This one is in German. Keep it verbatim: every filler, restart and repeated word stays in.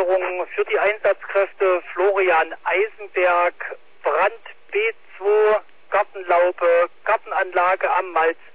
Versicherung für die Einsatzkräfte Florian Eisenberg, Brand B zwei, Gartenlaube, Gartenanlage am Malz